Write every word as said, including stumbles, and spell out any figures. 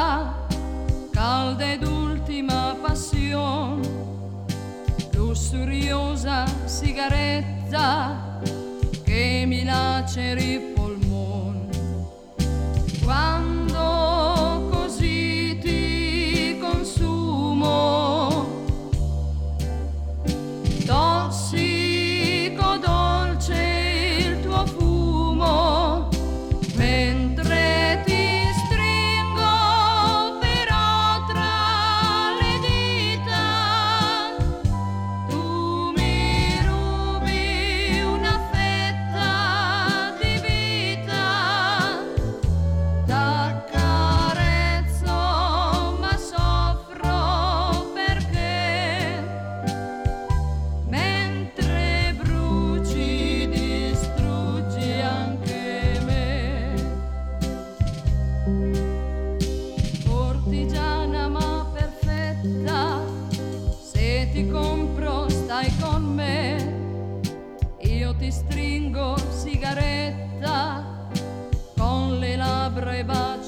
sigaretta, calda ed ultima passione, lussuriosa sigaretta che mi laceri il polmone. Quando così ti consumo, tossico dolce il tuo fumo, mentre ti stringo però tra le dita, tu mi rubi una fetta di vita. T'accarezzo ma soffro perché mentre bruci distruggi anche me. Cortigiana ma perfetta, se ti compro stai con me, io ti stringo sigaretta con le labbra e baci